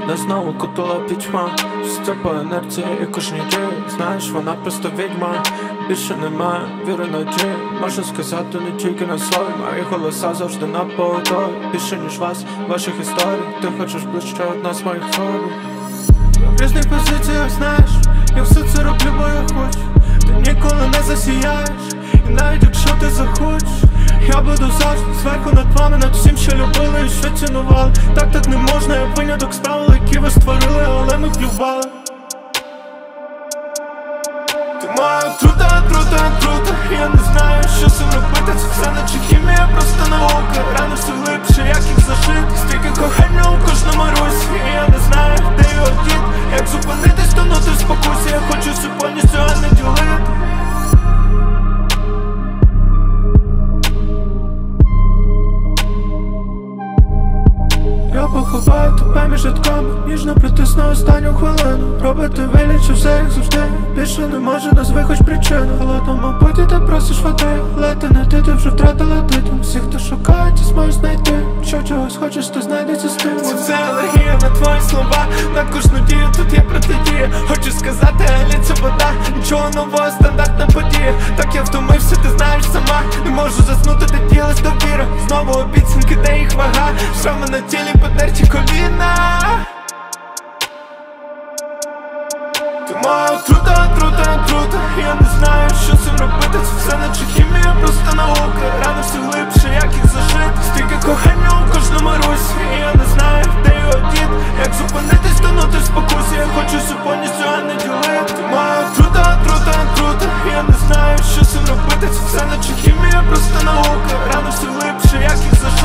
Нас знову кутила пітьма, що це по інерції і кожній дії. Знаєш, вона просто відьма. Більше немає віри надії. Можу сказати не тільки на слові. Мої голоса завжди на поготові. Більше ніж вас, ваших історій. Ти хочеш ближче од нас, моїх фобій. В різних позиціях, знаєш, я все це роблю, бо я хочу. Ти ніколи не засіяєш, і навіть якщо ти захочеш, я буду завжди зверху над вами, над всім, що любили і що цінували. Так не можна, я виняток з правил, які ви створили, але ми плювали. Ти моя отрута, я не знаю, що з цим робити. Це все наче хімія, просто наука. Рани все глибше, як їх зашити. Стільки кохання у кожному русі. І я не знаю, де його дід. Як зупинитись, тонути в спокусі. Я хочу все повністю, а не ділити. Я поховаю тебе між рядками, ніжно притисну останню хвилину. Робити вигляд, що все як завжди. Більше не може, назви хоч причину. Але то, мабуть, ти просиш води. Але ти не ти вже втратила титул. Всі, хто шукає, ті зможеш знайти. Якщо чогось хочеш, то знайдеться стимул. Це все алегія на твої слова. На кожну дію тут є протидія. Хочу сказати, але це вода. Нічого нового, стандартна подія. Так я втомився, ти знаєш сама. Не можу заснути, де ділась довіра. Знову обіцянки, де їх вага. Шрами на тілі, потерті коліна. Ти моя отрута, я не знаю, що з цим робити. Це все наче хімія, просто наука. Рани все глибше, як їх зашити. Стільки кохання у кожному русі. І я не знаю, де його дід. Як зупинитись, тонути в спокусі. Я хочу все повністю, а не ділити. Ти моя отрута, я не знаю, що з цим робити. Це все наче хімія, просто наука. Рани все глибше, як їх зашити.